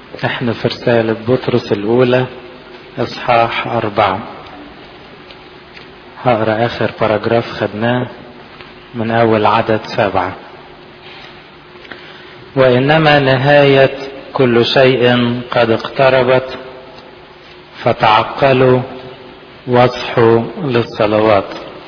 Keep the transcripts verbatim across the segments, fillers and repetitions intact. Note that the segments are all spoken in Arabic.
احنا في رسالة بطرس الأولى إصحاح أربعة. هقرأ آخر باراجراف خدناه من أول عدد سبعة. وإنما نهاية كل شيء قد اقتربت، فتعقلوا واصحوا للصلوات.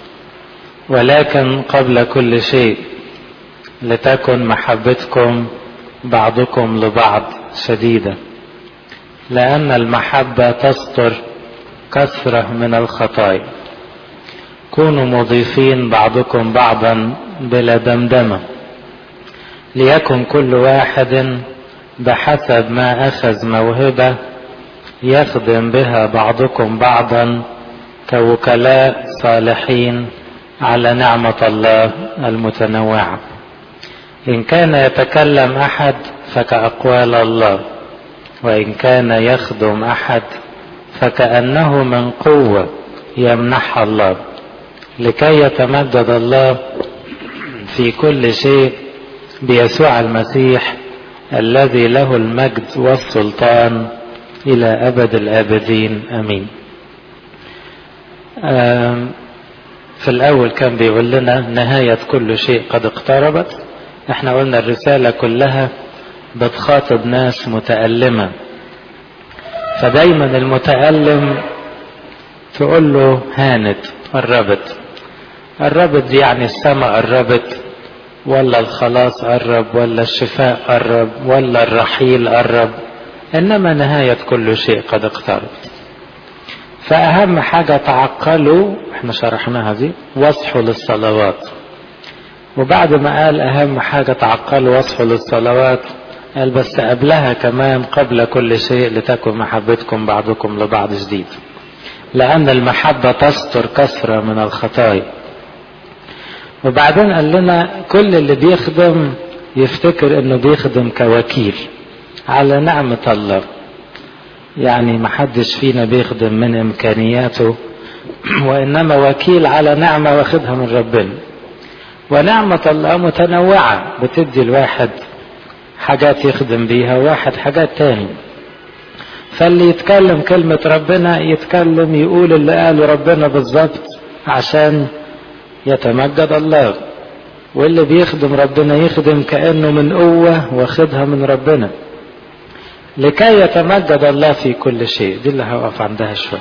ولكن قبل كل شيء لتكن محبتكم بعضكم لبعض شديدة، لأن المحبة تستر كثرة من الخطايا. كونوا مضيفين بعضكم بعضا بلا دمدمة، ليكن كل واحد بحسب ما أخذ موهبة يخدم بها بعضكم بعضا كوكلاء صالحين على نعمة الله المتنوعة. إن كان يتكلم أحد فكأقوال الله، وإن كان يخدم أحد فكأنه من قوة يمنحها الله، لكي يتمجد الله في كل شيء بيسوع المسيح الذي له المجد والسلطان إلى أبد الآبدين آمين. في الأول كان بيقول لنا نهاية كل شيء قد اقتربت. احنا قلنا الرسالة كلها بتخاطب ناس متألمة، فدايما المتألم تقول له هانت، قربت. قربت يعني السماء قربت، ولا الخلاص قرب، ولا الشفاء قرب، ولا الرحيل قرب، انما نهاية كل شيء قد اقتربت. فاهم حاجة تعقلوا، احنا شرحناها دي، واصحوا للصلوات. وبعد ما قال اهم حاجة تعقلوا واصحوا للصلوات، قال بس قبلها كمان قبل كل شيء لتكن محبتكم بعضكم لبعض شديد، لأن المحبة تستر كثرة من الخطايا. وبعدين قال لنا كل اللي بيخدم يفتكر انه بيخدم كوكيل على نعمة الله، يعني محدش فينا بيخدم من امكانياته، وانما وكيل على نعمة واخدها من ربنا. ونعمة الله متنوعة، بتدي الواحد حاجات يخدم بيها وواحد حاجات تاني. فاللي يتكلم كلمة ربنا يتكلم يقول اللي قاله ربنا بالظبط عشان يتمجد الله، واللي بيخدم ربنا يخدم كأنه من قوة واخدها من ربنا لكي يتمجد الله في كل شيء. دي اللي هوقف عندها شوية.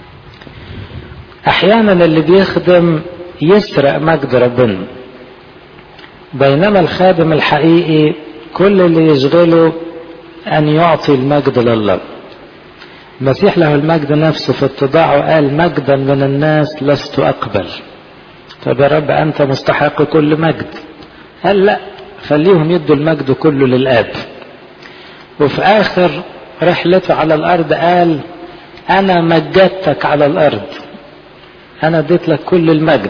احيانا اللي بيخدم يسرق مجد ربنا، بينما الخادم الحقيقي كل اللي يشغله ان يعطي المجد لله. المسيح له المجد نفسه في اتضاعه قال مجدا من الناس لست اقبل. طب يا رب انت مستحق كل مجد. قال لا، خليهم يدوا المجد كله للآب. وفي اخر رحلته على الارض قال انا مجدتك على الارض، انا اديت لك كل المجد،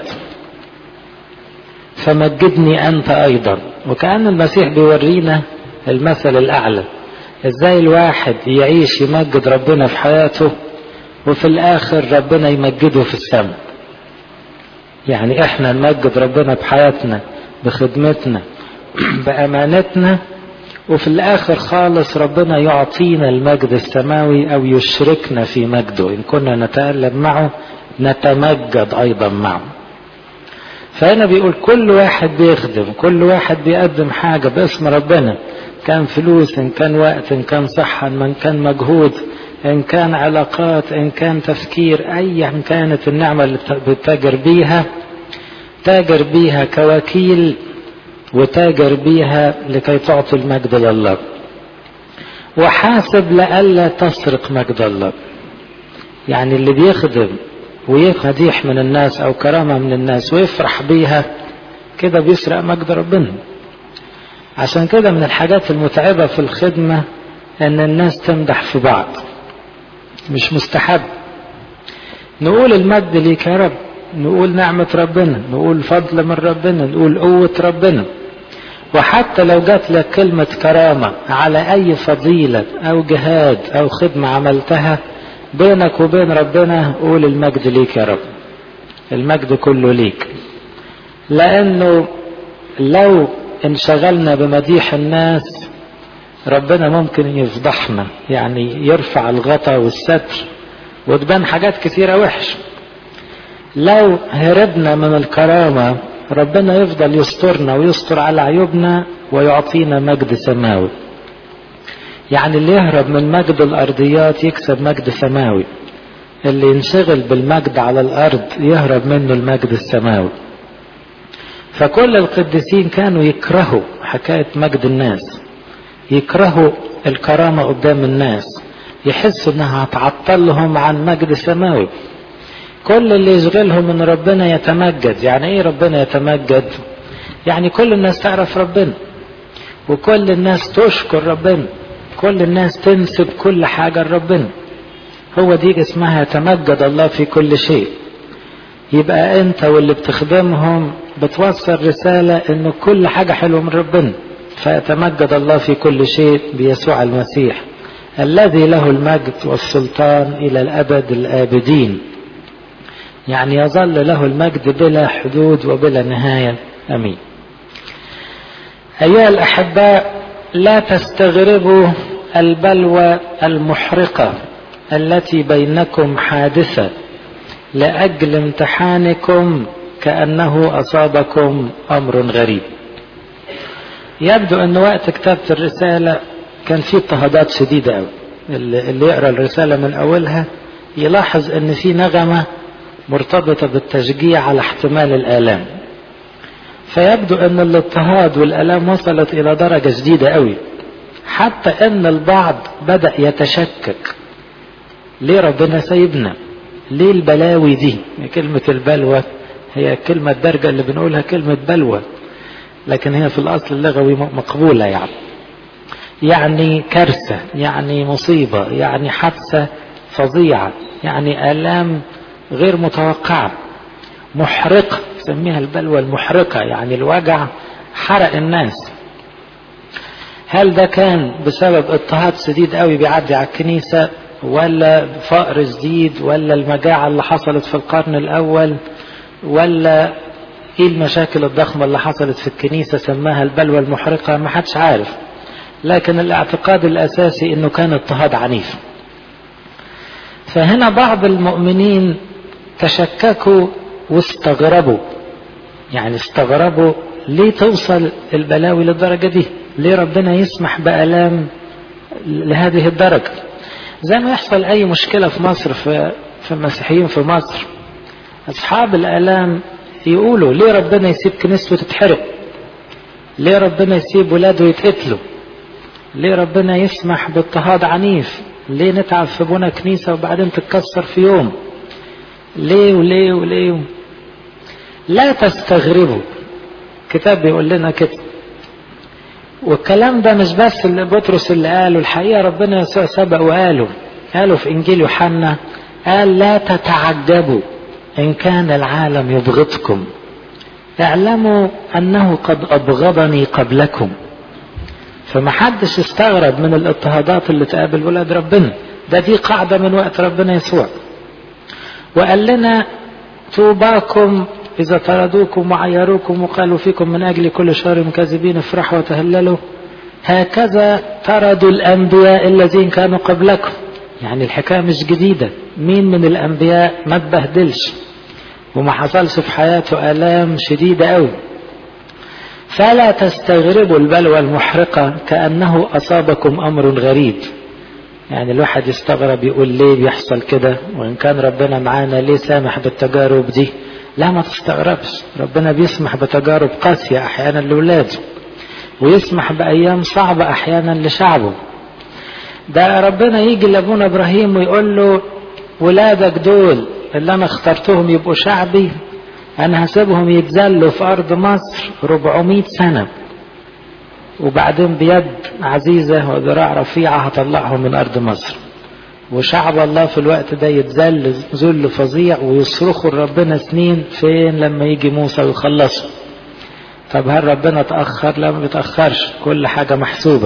فمجدني انت ايضا. وكأن المسيح بيورينا المثل الاعلى، ازاي الواحد يعيش يمجد ربنا في حياته وفي الاخر ربنا يمجده في السماء. يعني احنا نمجد ربنا بحياتنا بخدمتنا بامانتنا، وفي الاخر خالص ربنا يعطينا المجد السماوي او يشركنا في مجده. ان كنا نتألم معه نتمجد ايضا معه. فهنا بيقول كل واحد بيخدم، كل واحد بيقدم حاجة باسم ربنا، كان فلوس، ان كان وقت، ان كان صحة، ان كان مجهود، ان كان علاقات، ان كان تفكير، ايا كانت النعمة اللي بتتاجر بيها، تاجر بيها كوكيل وتاجر بيها لكي تعطي المجد لله. وحاسب لألا تسرق مجد الله. يعني اللي بيخدم ويقديح من الناس او كرامة من الناس ويفرح بيها كده بيسرق مجد ربنا. عشان كده من الحاجات المتعبة في الخدمة ان الناس تمدح في بعض، مش مستحب. نقول المجد ليك يا رب، نقول نعمة ربنا، نقول فضل من ربنا، نقول قوة ربنا. وحتى لو جات لك كلمة كرامة على اي فضيلة او جهاد او خدمة عملتها بينك وبين ربنا، قول المجد ليك يا رب، المجد كله ليك. لانه لو انشغلنا بمديح الناس ربنا ممكن يفضحنا، يعني يرفع الغطا والستر وتبان حاجات كثيرة وحش. لو هربنا من الكرامة ربنا يفضل يسترنا ويستر على عيوبنا ويعطينا مجد سماوي. يعني اللي يهرب من مجد الأرضيات يكسب مجد سماوي، اللي ينشغل بالمجد على الأرض يهرب منه المجد السماوي. فكل القديسين كانوا يكرهوا حكاية مجد الناس، يكرهوا الكرامة قدام الناس، يحسوا انها هتعطلهم عن مجد سماوي. كل اللي يشغلهم ان ربنا يتمجد. يعني ايه ربنا يتمجد؟ يعني كل الناس تعرف ربنا، وكل الناس تشكر ربنا، كل الناس تنسب كل حاجة لربنا. هو دي اسمها يتمجد الله في كل شيء. يبقى انت واللي بتخدمهم بتوصل رسالة انه كل حاجة حلوة من ربنا. فيتمجد الله في كل شيء بيسوع المسيح الذي له المجد والسلطان الى الابد الابدين. يعني يظل له المجد بلا حدود وبلا نهاية. امين. ايها الاحباء، لا تستغربوا البلوى المحرقة التي بينكم حادثة لأجل امتحانكم كأنه أصابكم أمر غريب. يبدو أن وقت كتابة الرسالة كان فيه اضطهادات شديدة أوي. اللي يقرأ الرسالة من أولها يلاحظ أن في نغمة مرتبطة بالتشجيع على احتمال الآلام. فيبدو أن الاضطهاد والآلام وصلت إلى درجة شديدة أوي، حتى أن البعض بدأ يتشكك، ليه ربنا سايبنا؟ ليه البلاوي دي؟ كلمة البلوى هي كلمة درجة اللي بنقولها كلمة بلوى، لكن هي في الأصل اللغوي مقبولة. يعني يعني كارثة، يعني مصيبة، يعني حادثة فظيعة، يعني آلام غير متوقعة محرقة. سميها البلوى المحرقة، يعني الوجع حرق الناس. هل ده كان بسبب اضطهاد شديد قوي بيعدي على الكنيسة، ولا فقر شديد، ولا المجاعة اللي حصلت في القرن الأول، ولا ايه المشاكل الضخمة اللي حصلت في الكنيسة سماها البلوى المحرقة؟ ما حدش عارف. لكن الاعتقاد الأساسي انه كان اضطهاد عنيف. فهنا بعض المؤمنين تشككوا واستغربوا. يعني استغربوا ليه توصل البلاوي للدرجة دي؟ ليه ربنا يسمح بألام لهذه الدرجة؟ زي ما يحصل أي مشكلة في مصر، في, في المسيحيين في مصر، أصحاب الآلام يقولوا ليه ربنا يسيب كنيسته تتحرق؟ ليه ربنا يسيب ولاده يتقتلوا؟ ليه ربنا يسمح باضطهاد عنيف؟ ليه نتعب في بنا كنيسة وبعدين تتكسر في يوم؟ ليه وليه وليه؟ لا تستغربوا. كتاب بيقول لنا كده. والكلام ده مش بس اللي بطرس اللي قاله، الحقيقة ربنا يسوع سبق وقاله. قاله في إنجيل يوحنا، قال لا تتعجبوا إن كان العالم يبغضكم، اعلموا أنه قد أبغضني قبلكم. فما حدش استغرب من الاضطهادات اللي تقابل ولاد ربنا. ده دي قاعدة من وقت ربنا يسوع. وقال لنا طوباكم إذا طردوكم وعيروكم وقالوا فيكم من أجل كل شر كاذبين افرحوا وتهللوا، هكذا طردوا الأنبياء الذين كانوا قبلكم. يعني الحكاية مش جديدة. مين من الأنبياء ما تبهدلش وما حصلش في حياته آلام شديدة أوي؟ فلا تستغربوا البلوى المحرقة كأنه أصابكم أمر غريب. يعني الواحد يستغرب يقول ليه بيحصل كده؟ وإن كان ربنا معانا ليه سامح بالتجارب دي؟ لا، ما تستغربش. ربنا بيسمح بتجارب قاسية أحيانا لولاده، ويسمح بأيام صعبة أحيانا لشعبه. ده ربنا يجي لأبونا إبراهيم ويقول له ولادك دول اللي أنا اخترتهم يبقوا شعبي، أنا هسيبهم يتذلوا في أرض مصر ربعمائة سنة، وبعدين بيد عزيزة وذراع رفيعة هطلعهم من أرض مصر. وشعب الله في الوقت ده يتذل ذل فظيع ويصرخوا لربنا سنين. فين لما يجي موسى ويخلصوا؟ طب هل ربنا تأخر؟ لا، ما بيتأخرش، كل حاجة محسوبة.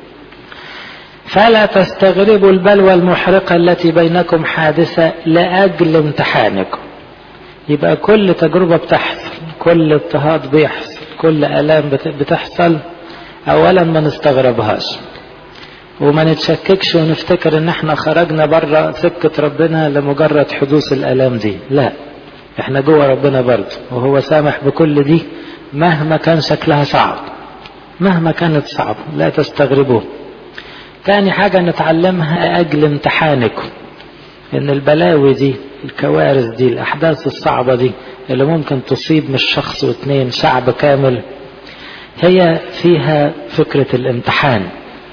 فلا تستغربوا البلوى المحرقة التي بينكم حادثة لأجل امتحانكم. يبقى كل تجربة بتحصل، كل اضطهاد بيحصل، كل آلام بتحصل، أولا ما نستغربهاش. وما نتشككش ونفتكر ان احنا خرجنا بره سكة ربنا لمجرد حدوث الالام دي. لا، احنا جوه ربنا برضه، وهو سامح بكل دي مهما كان شكلها صعب، مهما كانت صعبة لا تستغربوه. تاني حاجة نتعلمها اجل امتحانكم، ان البلاوي دي، الكوارث دي، الاحداث الصعبة دي اللي ممكن تصيب مش شخص واثنين، شعب كامل، هي فيها فكرة الامتحان.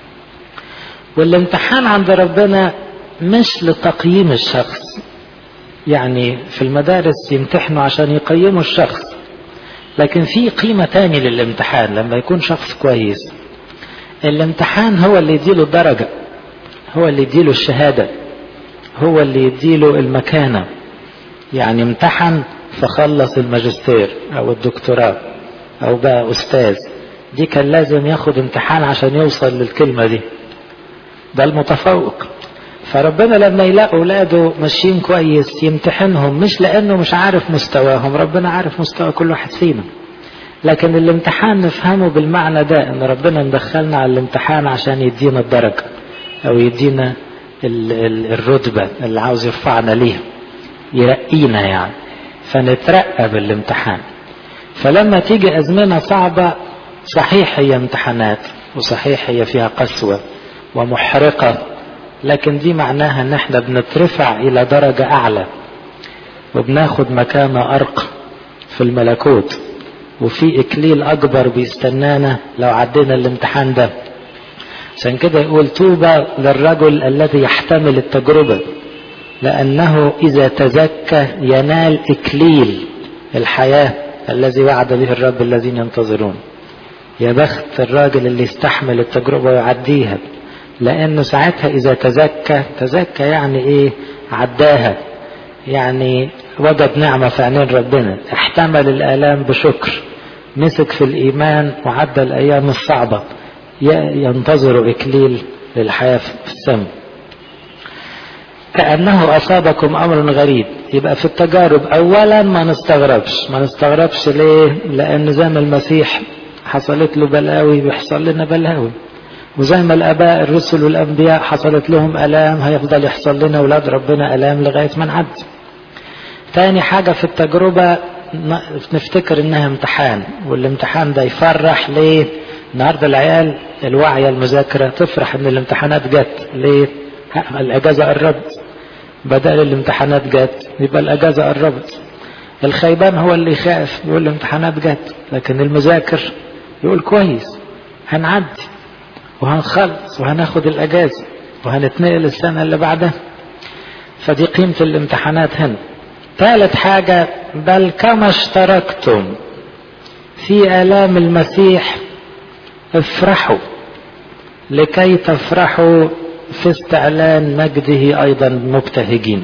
والامتحان عند ربنا مش لتقييم الشخص، يعني في المدارس يمتحنوا عشان يقيموا الشخص، لكن في قيمة تاني للامتحان. لما يكون شخص كويس، الامتحان هو اللي يديله الدرجة، هو اللي يديله الشهادة، هو اللي يديله المكانة. يعني امتحن فخلص الماجستير او الدكتوراه او بقى استاذ، دي كان لازم ياخد امتحان عشان يوصل للكلمة دي، ده المتفوق. فربنا لما يلاقوا اولاده ماشيين كويس يمتحنهم، مش لانه مش عارف مستواهم، ربنا عارف مستوى كل واحد فينا، لكن الامتحان نفهمه بالمعنى ده، ان ربنا مدخلنا على الامتحان عشان يدينا الدرجة او يدينا الرتبة اللي عاوز يرفعنا ليها، يرقينا يعني، فنترقى بالامتحان. فلما تيجي أزمنة صعبة، صحيح هي امتحانات، وصحيح هي فيها قسوة ومحرقة، لكن دي معناها ان احنا بنترفع الى درجة اعلى، وبناخد مكانة ارقى في الملكوت، وفي اكليل اكبر بيستنانا لو عدينا الامتحان ده. عشان كده يقول طوبى للرجل الذي يحتمل التجربة، لأنه إذا تزكى ينال إكليل الحياة الذي وعد به الرب الذين ينتظرون. يا بخت الراجل اللي يستحمل التجربة ويعديها، لأنه ساعتها إذا تزكى، تزكى يعني إيه؟ عداها، يعني وجد نعمة في عينين ربنا، احتمل الآلام بشكر، مسك في الإيمان وعدى الأيام الصعبة، ينتظر إكليل للحياة في السماء. كأنه أصابكم أمر غريب. يبقى في التجارب أولا ما نستغربش، ما نستغربش ليه؟ لأن زي ما المسيح حصلت له بلاوي بيحصل لنا بلاوي، وزي ما الآباء الرسل والأنبياء حصلت لهم ألام هيفضل يحصل لنا أولاد ربنا ألام لغاية ما نعدي. تاني حاجة في التجربة نفتكر إنها امتحان، والامتحان ده يفرح. ليه؟ النهاردة العيال الوعي المذاكرة تفرح إن الامتحانات جت. ليه؟ الأجازة قربت، بدل الامتحانات جت يبقى الأجازة قربت. الخيبان هو اللي يخاف يقول الامتحانات جت، لكن المذاكر يقول كويس هنعدي وهنخلص وهناخد الأجازة وهنتنقل السنة اللي بعدها. فدي قيمة الامتحانات هنا. ثالث حاجة، بل كما اشتركتم في آلام المسيح افرحوا لكي تفرحوا في استعلان مجده أيضا مبتهجين.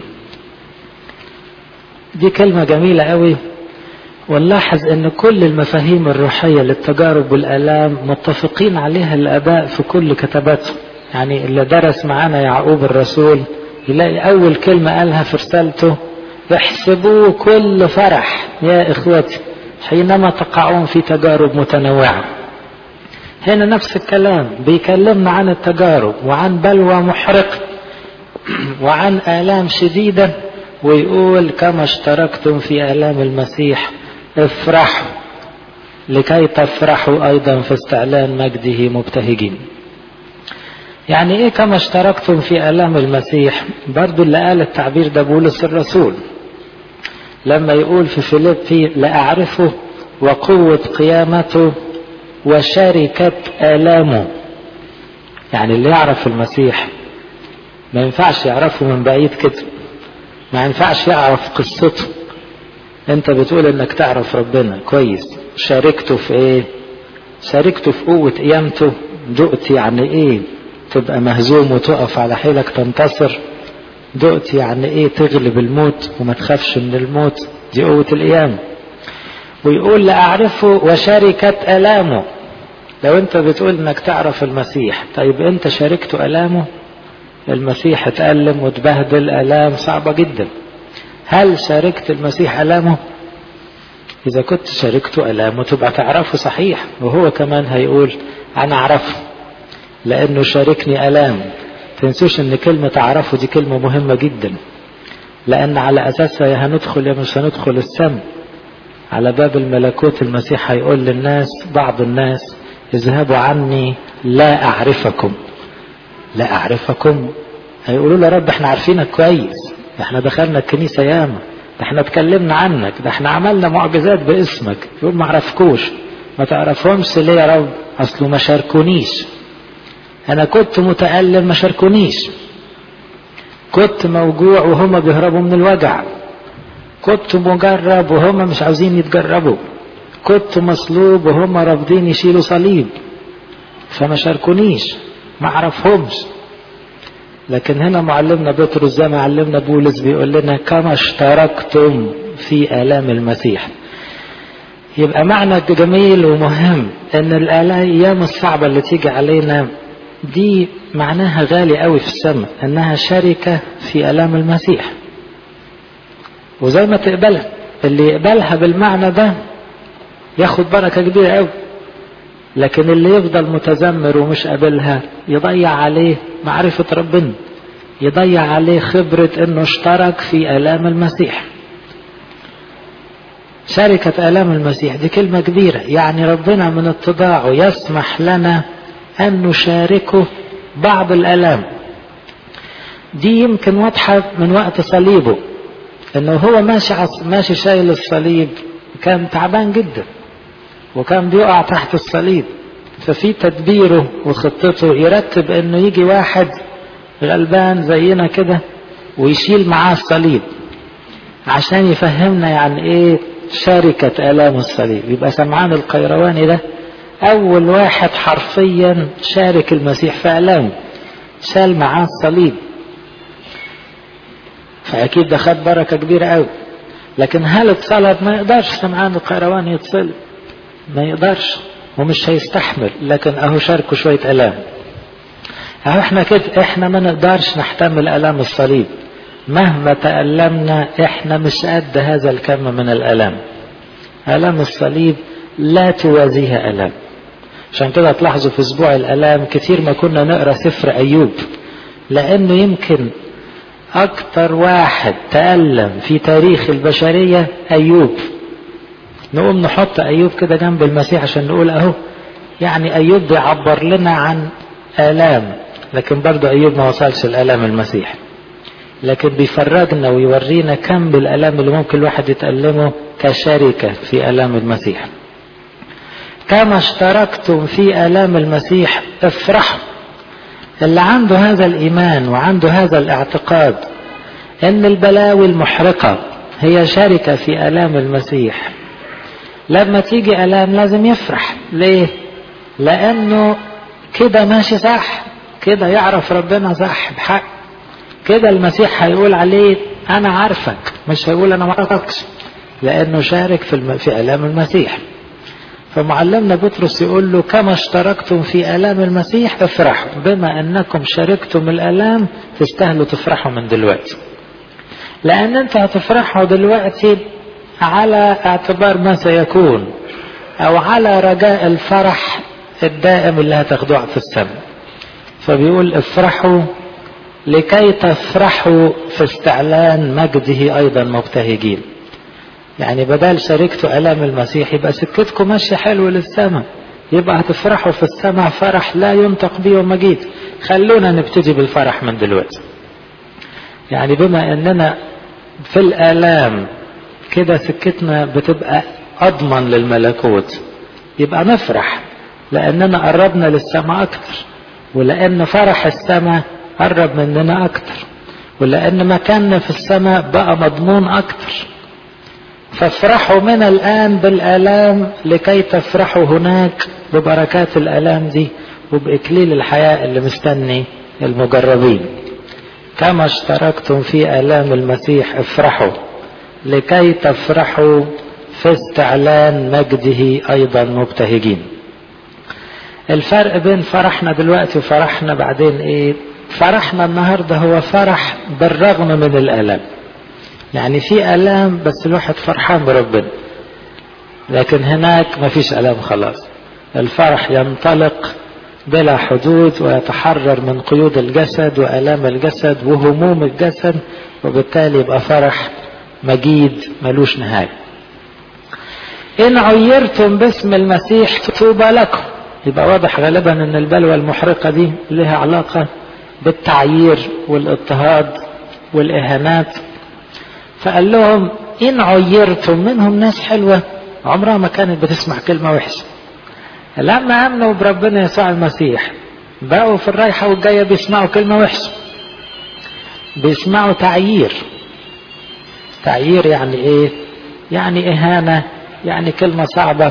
دي كلمة جميلة قوي، ونلاحظ ان كل المفاهيم الروحية للتجارب والآلام متفقين عليها الآباء في كل كتاباتهم. يعني اللي درس معانا يعقوب الرسول يلاقي أول كلمة قالها في رسالته: احسبوا كل فرح يا إخوتي حينما تقعون في تجارب متنوعة. هنا نفس الكلام، بيكلمنا عن التجارب وعن بلوى محرقة وعن آلام شديدة، ويقول كما اشتركتم في آلام المسيح افرحوا لكي تفرحوا أيضا في استعلان مجده مبتهجين. يعني ايه كما اشتركتم في آلام المسيح؟ برضو اللي قال التعبير ده بولس الرسول لما يقول في فيليبي: لأعرفه وقوة قيامته وشركة آلامه. يعني اللي يعرف المسيح ما ينفعش يعرفه من بعيد كده، ما ينفعش يعرف قصته. انت بتقول انك تعرف ربنا كويس، شاركته في ايه؟ شاركته في قوة قيامته. دقت يعني ايه تبقى مهزوم وتقف على حيلك تنتصر؟ دقت يعني ايه تغلب الموت وما تخافش من الموت؟ دي قوة القيامة. ويقول لأعرفه وشاركة آلامه. لو انت بتقول انك تعرف المسيح، طيب انت شاركته آلامه؟ المسيح اتألم وتبهدل آلام صعبة جدا. هل شاركت المسيح آلامه؟ إذا كنت شاركته آلامه تبقى تعرفه صحيح، وهو كمان هيقول أنا أعرفه. لأنه شاركني ألام. تنسوش ان كلمة اعرفه دي كلمة مهمة جدا، لأن على أساسها يا هندخل يا مش هندخل السم. على باب الملكوت المسيح هيقول للناس، بعض الناس: اذهبوا عني لا أعرفكم. لا أعرفكم؟ هيقولوا له: رب احنا عارفينك كويس، ده احنا دخلنا الكنيسة ياما، ده احنا اتكلمنا عنك، ده احنا عملنا معجزات باسمك. يقول: ما عرفكوش. ما تعرفهمش ليه يا رب؟ أصله ما شاركونيش. أنا كنت متألم ما شاركونيش، كنت موجوع وهم بيهربوا من الوجع، كنت مجرب وهم مش عاوزين يتجربوا، كنت مصلوب وهم رافضين يشيلوا صليب، فما شاركونيش، ما عرفهمش. لكن هنا معلمنا بطرس زي ما علمنا بولس بيقول لنا: كما اشتركتم في آلام المسيح. يبقى معنى جميل ومهم ان الأيام الصعبة اللي تيجي علينا دي معناها غالي قوي في السماء، انها شركة في آلام المسيح. وزي ما تقبلها، اللي يقبلها بالمعنى ده ياخد بركة كبيرة قوي، لكن اللي يفضل متذمر ومش قابلها يضيع عليه معرفة ربنا، يضيع عليه خبرة انه اشترك في آلام المسيح. شركة آلام المسيح دي كلمة كبيرة، يعني ربنا من اتضاعه يسمح لنا أن نشاركه بعض الآلام دي. يمكن واضحة من وقت صليبه، انه هو ماشي ماشي شايل الصليب، كان تعبان جدا وكان بيقع تحت الصليب، ففي تدبيره وخطته يرتب انه يجي واحد غلبان زينا كده ويشيل معاه الصليب، عشان يفهمنا يعني ايه شركة آلام الصليب. يبقى سمعان القيرواني ده اول واحد حرفيا شارك المسيح في آلامه، شال معاه الصليب، فاكيد ده خد بركة كبيرة قوي. لكن هل اتصلب؟ ما يقدرش سمعان القيرواني يتصلب، ما يقدرش ومش هيستحمل، لكن اهو شاركوا شوية آلام. اهو احنا كده، احنا ما نقدرش نحتمل آلام الصليب، مهما تألمنا احنا مش قد هذا الكم من الآلام. آلام الصليب لا توازيها آلام. عشان كده تلاحظوا في اسبوع الآلام كثير ما كنا نقرأ سفر أيوب، لأنه يمكن أكتر واحد تألم في تاريخ البشرية أيوب. نقوم نحط أيوب كده جنب المسيح عشان نقول أهو، يعني أيوب بيعبر لنا عن آلام، لكن برضو أيوب ما وصلش الآلام المسيح، لكن بيفرجنا ويورينا كم بالآلام اللي ممكن الواحد يتألمه كشركة في آلام المسيح. كما اشتركتم في آلام المسيح افرحوا. اللي عنده هذا الإيمان وعنده هذا الاعتقاد ان البلاوي المحرقة هي شركة في آلام المسيح، لما تيجي آلام لازم يفرح. ليه؟ لأنه كده ماشي صح، كده يعرف ربنا صح بحق، كده المسيح هيقول عليه أنا عارفك، مش هيقول أنا ما عارفكش، لأنه شارك في, الم... في آلام المسيح. فمعلمنا بطرس يقول له: كما اشتركتم في آلام المسيح افرحوا. بما أنكم شاركتم الآلام تستاهلوا تفرحوا من دلوقتي، لأن أنت هتفرحوا دلوقتي على اعتبار ما سيكون، أو على رجاء الفرح الدائم اللي هتاخدوه في السماء. فبيقول: افرحوا لكي تفرحوا في استعلان مجده أيضا مبتهجين. يعني بدل شاركتوا آلام المسيح يبقى سكتكم ماشية حلو للسماء، يبقى هتفرحوا في السماء فرح لا ينطق به ومجيد. خلونا نبتدي بالفرح من دلوقتي. يعني بما أننا في الآلام كده سكتنا بتبقى أضمن للملكوت، يبقى نفرح لأننا قربنا للسماء أكتر، ولأن فرح السماء قرب مننا أكتر، ولأن مكاننا في السماء بقى مضمون أكتر. فافرحوا من الآن بالآلام لكي تفرحوا هناك ببركات الآلام دي وبإكليل الحياة اللي مستني المجربين. كما اشتركتم في آلام المسيح افرحوا لكي تفرحوا في استعلان مجده أيضا مبتهجين. الفرق بين فرحنا دلوقتي وفرحنا بعدين ايه؟ فرحنا النهاردة هو فرح بالرغم من الآلام، يعني في آلام بس الواحد فرحان بربنا، لكن هناك ما فيش آلام خلاص. الفرح ينطلق بلا حدود، ويتحرر من قيود الجسد وآلام الجسد وهموم الجسد، وبالتالي يبقى فرح مجيد ملوش نهاية. إن عيرتم باسم المسيح طوبى لكم. يبقى واضح غالبا أن البلوى المحرقة دي لها علاقة بالتعيير والاضطهاد والإهانات. فقال لهم إن عيرتم، منهم ناس حلوة عمرها ما كانت بتسمع كلمة وحشة، لما آمنوا بربنا يسوع المسيح بقوا في الرايحة والجاية بيسمعوا كلمة وحشة، بيسمعوا تعيير. تعيير يعني ايه؟ يعني اهانة، يعني كلمة صعبة.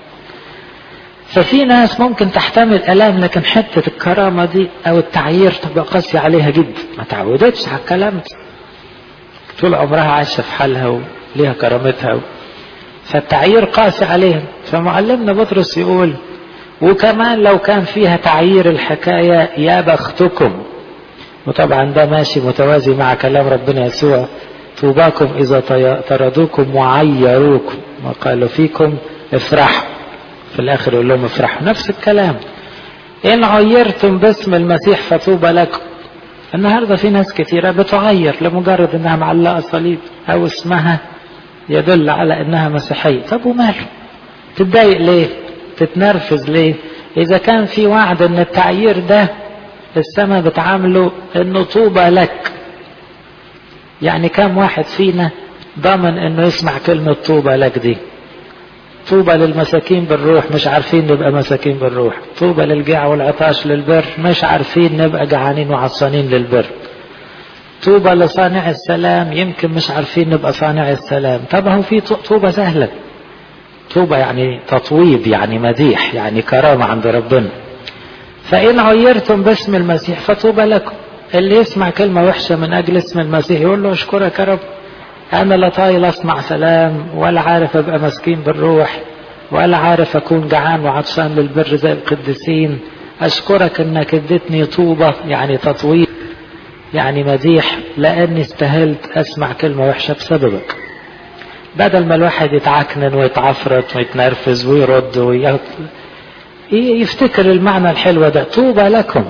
ففي ناس ممكن تحتمل الام، لكن حتة الكرامة دي او التعيير تبقى قاسي عليها جدا، ما تعودتش على الكلام ده، طول عمرها عايشة في حالها وليها كرامتها، فالتعيير قاسي عليها. فمعلمنا بطرس يقول وكمان لو كان فيها تعيير الحكاية يا بختكم. وطبعا ده ماشي متوازي مع كلام ربنا يسوع، طوباكم إذا طردوكم وعيروكم وقالوا فيكم افرحوا. في الآخر يقول لهم افرحوا، نفس الكلام. إن عيرتم باسم المسيح فطوبى لكم. النهاردة في ناس كثيرة بتعير لمجرد انها معلقة صليب او اسمها يدل على انها مسيحية. طب وماله؟ تتضايق ليه؟ تتنرفز ليه؟ اذا كان في وعد ان التعيير ده السماء بتعامله انه طوبى لك. يعني كم واحد فينا ضامن انه يسمع كلمة طوبى لك دي؟ طوبى للمساكين بالروح، مش عارفين نبقى مساكين بالروح. طوبى للجاع والعطاش للبر، مش عارفين نبقى جعانين وعطشانين للبر. طوبى لصانع السلام، يمكن مش عارفين نبقى صانع السلام. طب هو في طوبى سهلة. طوبى يعني تطويب، يعني مديح، يعني كرامة عند ربنا. فإن عيرتم باسم المسيح فطوبى لكم. اللي يسمع كلمة وحشة من أجل اسم المسيح يقول له اشكرك يا رب، أنا لا طايل أصنع سلام، ولا عارف أبقى مسكين بالروح، ولا عارف أكون جعان وعطشان للبر زي القديسين. أشكرك أنك اديتني طوبة، يعني تطويب، يعني مديح، لأني استهلت أسمع كلمة وحشة بسببك. بدل ما الواحد يتعكنن ويتعفرت ويتنرفز ويرد ويغط... يفتكر المعنى الحلو ده. طوبى لكم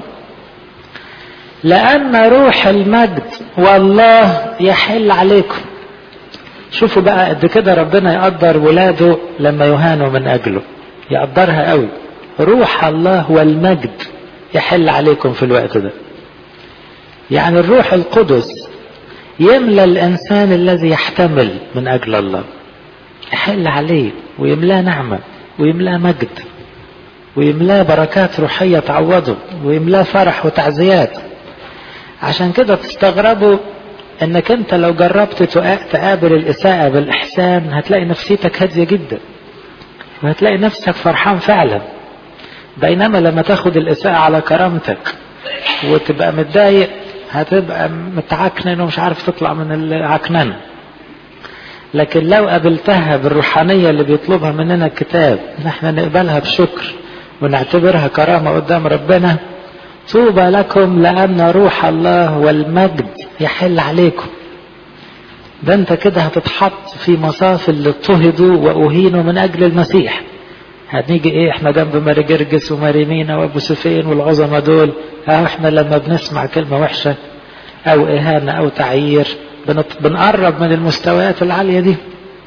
لأن روح المجد والله يحل عليكم. شوفوا بقى قد كده ربنا يقدر ولاده لما يهانوا من أجله، يقدرها قوي. روح الله والمجد يحل عليكم في الوقت ده. يعني الروح القدس يملى الإنسان الذي يحتمل من أجل الله، يحل عليه ويملاه نعمة ويملاه مجد ويملاه بركات روحية تعوضه ويملاه فرح وتعزيات. عشان كده تستغربوا انك انت لو جربت تقابل الإساءة بالإحسان هتلاقي نفسيتك هادية جدا وهتلاقي نفسك فرحان فعلا. بينما لما تاخد الإساءة على كرامتك وتبقى متضايق هتبقى متعكنن ومش عارف تطلع من العكننة. لكن لو قابلتها بالروحانية اللي بيطلبها مننا الكتاب، نحن نقبلها بشكر ونعتبرها كرامة قدام ربنا. طوبى لكم لأن روح الله والمجد يحل عليكم. ده انت كده هتتحط في مصاف اللي اضطهدوا وأهينوا من أجل المسيح. هنيجي ايه احنا جنب ماري جرجس وماري مينا وابو سفين والعظمة دول، ها احنا لما بنسمع كلمة وحشة او اهانة او تعيير بنقرب من المستويات العالية دي.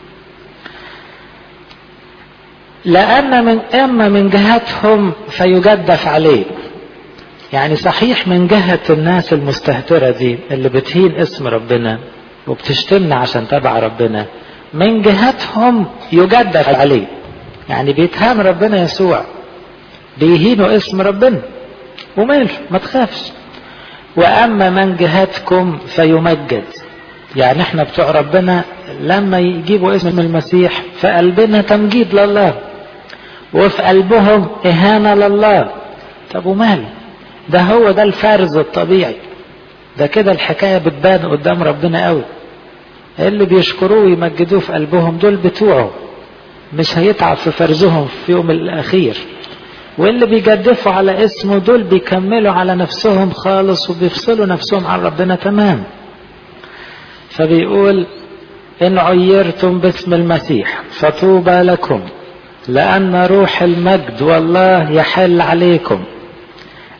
لأن من اما من جهتهم فيجدف عليه. يعني صحيح من جهة الناس المستهترة دي اللي بتهين اسم ربنا وبتشتمنا عشان تبع ربنا، من جهتهم يجدف عليه. يعني بيتهان ربنا يسوع، بيهينوا اسم ربنا وماله، ما تخافش. وأما من جهتكم فيمجد. يعني احنا بتوع ربنا لما يجيبوا اسم المسيح في قلبنا تمجيد لله، وفي قلبهم إهانة لله. طب وماله؟ ده هو ده الفارز الطبيعي. ده كده الحكاية بتبان قدام ربنا قوي. اللي بيشكروه ويمجدوه في قلبهم دول بتوعه، مش هيتعب في فرزهم في يوم الأخير. واللي بيجدفوا على اسمه دول بيكملوا على نفسهم خالص وبيفصلوا نفسهم عن ربنا تمام. فبيقول إن عيرتم باسم المسيح فطوبى لكم لأن روح المجد والله يحل عليكم.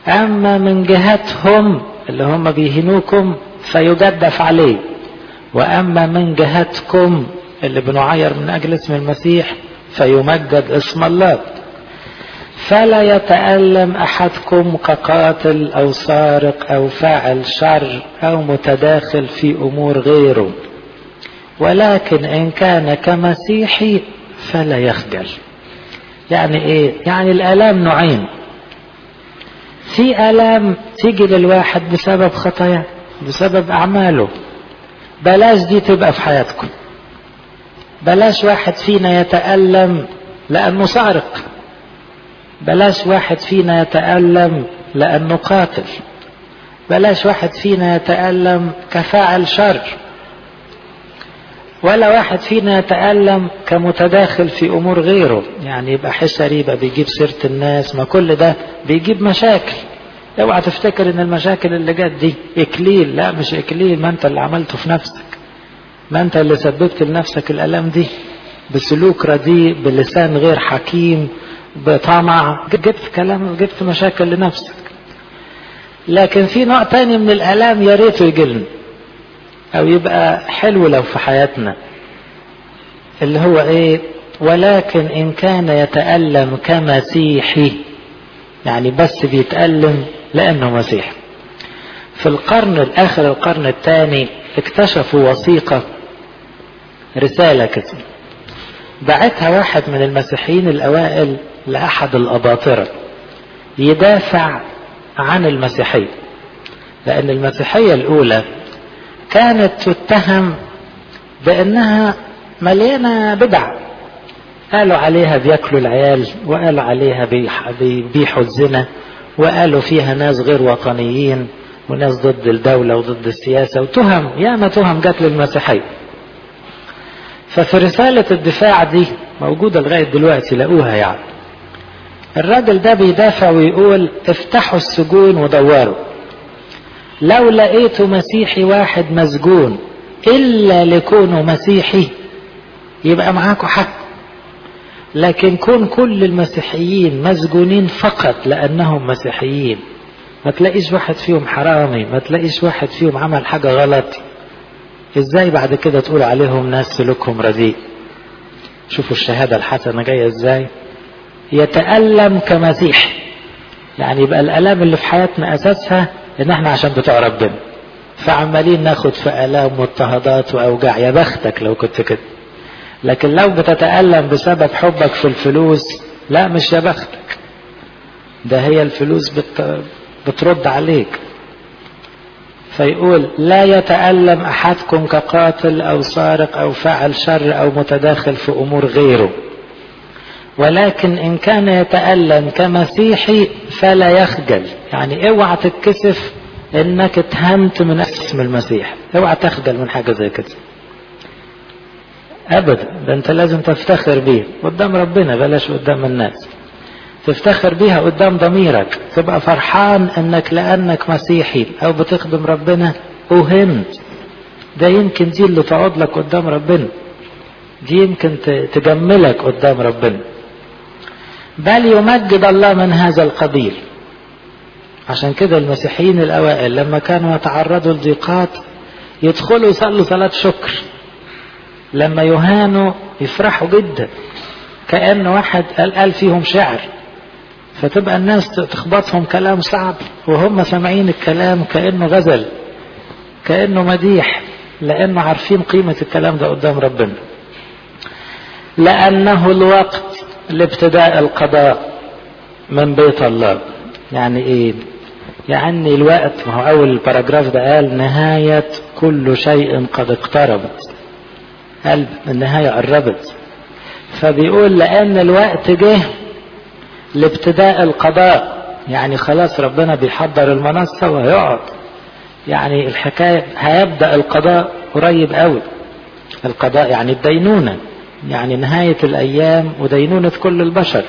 أما من جهتهم اللي هم بيهنوكم فيجدف عليه، وأما من جهتكم اللي بنعير من أجل اسم المسيح فيمجد اسم الله. فلا يتألم أحدكم كقاتل أو سارق أو فاعل شر أو متداخل في أمور غيره، ولكن إن كان كمسيحي فلا يخجل. يعني إيه؟ يعني الآلام نوعين. في آلام تيجي للواحد بسبب خطاياه، بسبب أعماله، بلاش دي تبقى في حياتكم. بلاش واحد فينا يتألم لأنه سارق، بلاش واحد فينا يتألم لأنه قاتل، بلاش واحد فينا يتألم كفاعل شر، ولا واحد فينا يتألم كمتداخل في أمور غيره. يعني يبقى حسري، يبقى بيجيب سيرة الناس، ما كل ده بيجيب مشاكل. اوعى تفتكر ان المشاكل اللي جت دي اكليل، لا مش اكليل، ما انت اللي عملته في نفسك، ما انت اللي سببت لنفسك الالام دي بسلوك رديء، بلسان غير حكيم، بطمع، جبت كلام، جبت مشاكل لنفسك. لكن في نوع تاني من الالام يا ريته يجيلنا او يبقى حلو لو في حياتنا، اللي هو ايه؟ ولكن ان كان يتألم كمسيحي، يعني بس بيتألم لانه مسيحي. في القرن الاخر، القرن الثاني، اكتشفوا وثيقة، رسالة كده بعتها واحد من المسيحيين الاوائل لاحد الاباطرة يدافع عن المسيحية، لان المسيحية الاولى كانت تتهم بانها مليانة بدع. قالوا عليها بياكلوا العيال، وقالوا عليها بيبيحوا الزنا، وقالوا فيها ناس غير وطنيين وناس ضد الدولة وضد السياسة، وتهم ياما تهم جات للمسيحية. ففي رسالة الدفاع دي موجودة لغاية دلوقتي، لقوها يعني. الراجل ده بيدافع ويقول افتحوا السجون ودوروا، لو لقيتوا مسيحي واحد مسجون إلا لكونه مسيحي يبقى معاكوا حق، لكن كون كل المسيحيين مسجونين فقط لأنهم مسيحيين، ما تلاقيش واحد فيهم حرامي، ما تلاقيش واحد فيهم عمل حاجة غلط، ازاي بعد كده تقول عليهم ناس سلوكهم رديء؟ شوفوا الشهادة الحسنة جاية ازاي. يتألم كمسيح، يعني يبقى الألام اللي في حياتنا أساسها ان احنا عشان بتوع ربنا، فعمالين ناخد في ألام واضطهادات وأوجاع. يا بختك لو كنت كده. لكن لو بتتألم بسبب حبك في الفلوس، لا مش يا بختك، ده هي الفلوس بت... بترد عليك. فيقول لا يتألم أحدكم كقاتل أو سارق أو فاعل شر أو متداخل في أمور غيره، ولكن إن كان يتألم كمسيحي فلا يخجل. يعني اوعى تتكسف انك اتهمت من اسم المسيح، اوعى تخجل من حاجة زي كده ابدا. ده انت لازم تفتخر بيه قدام ربنا، بلاش قدام الناس. تفتخر بيها قدام ضميرك، تبقى فرحان انك لانك مسيحي او بتخدم ربنا اوهمت. ده يمكن دي اللي تعود لك قدام ربنا، دي يمكن تجملك قدام ربنا. بل يمجد الله من هذا القبيل. عشان كده المسيحيين الاوائل لما كانوا يتعرضوا لضيقات يدخلوا يصلوا صلاة شكر، لما يهانوا يفرحوا جدا، كأن واحد قال, قال فيهم شعر، فتبقى الناس تخبطهم كلام صعب وهم سامعين الكلام كأنه غزل، كأنه مديح، لأنه عارفين قيمة الكلام ده قدام ربنا. لأنه الوقت لابتداء القضاء من بيت الله. يعني ايه؟ يعني الوقت، ما هو اول الباراجراف ده قال نهاية كل شيء قد اقتربت، قال النهاية قربت. فبيقول لان الوقت جه لابتداء القضاء، يعني خلاص ربنا بيحضر المنصة وهيقعد، يعني الحكاية هيبدأ القضاء قريب قوي. القضاء يعني الدينونة، يعني نهاية الايام ودينونة كل البشر.